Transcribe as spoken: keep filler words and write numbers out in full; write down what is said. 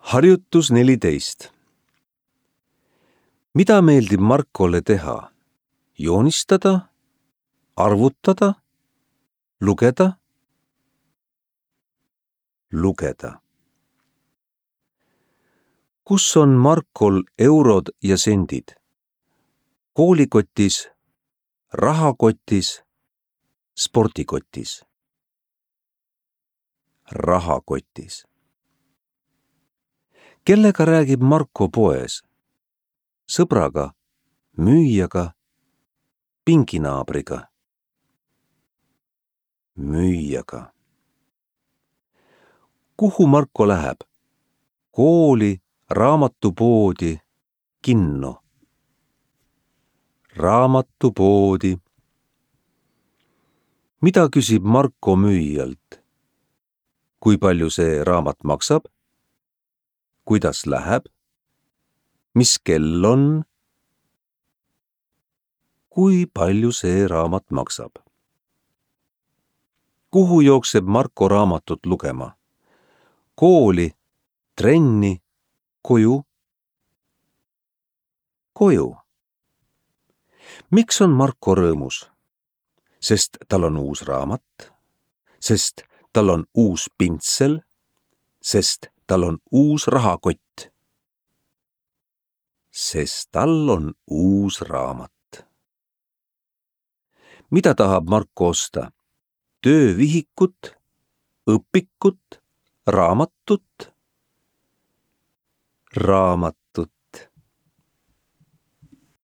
Harjutus neliteist. Mida meeldib Markole teha? Joonistada, arvutada, lugeda? Lugeda. Kus on Markol eurod ja sendid? Koolikotis, rahakotis, spordikotis. Rahakotis. Kellega räägib Marko poes? Sõbraga, müüjaga, pinginaabriga. Müüjaga. Kuhu Marko läheb? Kooli, raamatupoodi, kinno. Raamatupoodi. Mida küsib Marko müüjalt? Kui palju see raamat maksab? Kuidas läheb? Mis kell on? Kui palju see raamat maksab? Kuhu jookseb Marko raamatut lugema? Kooli, trenni, koju? Koju. Miks on Marko rõõmus? Sest tal on uus raamat, sest tal on uus pintsel, sest tal on uus rahakott. Sest tal on uus raamat. Mida tahab Marko osta? Töövihikut, õpikut, raamatut? Raamat.